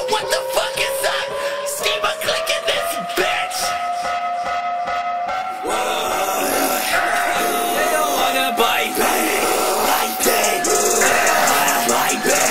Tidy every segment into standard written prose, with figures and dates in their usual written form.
what the fuck is up? Schema clicking this bitch. They don't wanna bite me. Bite me. Bite me.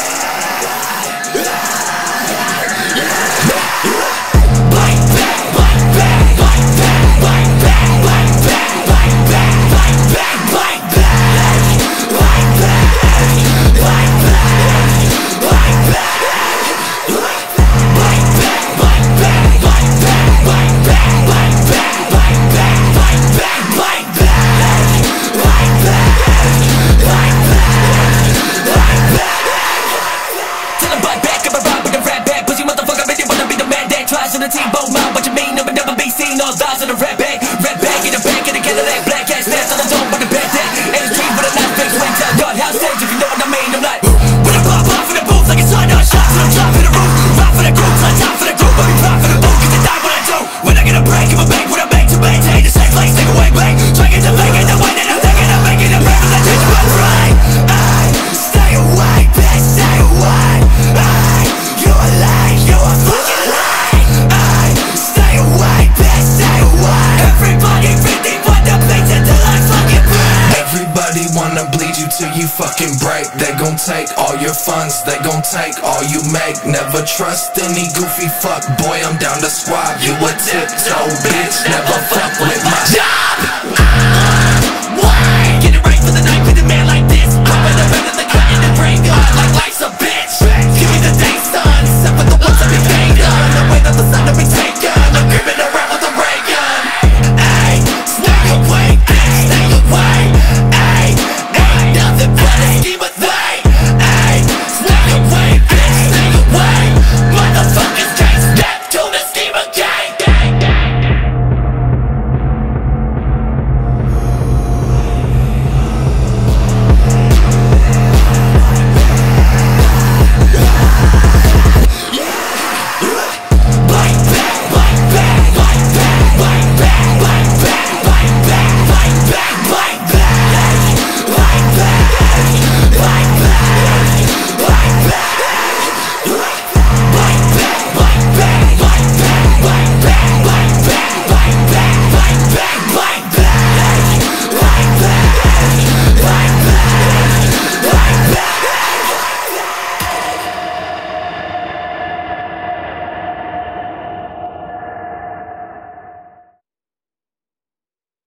The T-bone mouth, but you mean never be seen. All thighs in the red bag in the back of the Cadillac. Black ass stance on the dome with the bad deck. And the street with a nice big swing down yard house stage, if you know what I mean. I'm like, when I pop off in the booth like it's on shots, and I'm dropping the roof. Rock for the group, so I top for the group, but we proud for the booth, cause they die what I do. When I get a break, give a bank, what I make to maintain the same place, take away bank. Drinking to make it the way that I'm thinking, I'm making the breakfast, I change my brain. Stay away, bitch, stay away. You a lie, you a fucking lie. Everybody wanna bleed you till you fucking break. They gon' take all your funds, they gon' take all you make. Never trust any goofy fuck boy, I'm down to swap. You a tiptoe bitch, never fuck with my job. Why? Get it right for the night with a man like this. I'm better than cutting the brain gun like life's a bitch. Give me the day, son, except for the ones that be paid on. The way that the sun to be taken, I'm creeping around with a ray gun. Ay, stay away, stay away. Ay, ain't nothing but a scheme of thing. Ay, stay away, bitch, stay away. Motherfuckers can't step to the scheme of gang.